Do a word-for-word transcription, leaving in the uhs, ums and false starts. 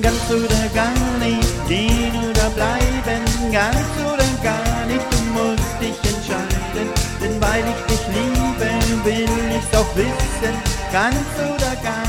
ganz oder gar nicht, gehen oder bleiben, ganz oder gar nicht, du musst dich entscheiden, denn weil ich dich liebe, will ich's auch wissen, ganz oder gar nicht.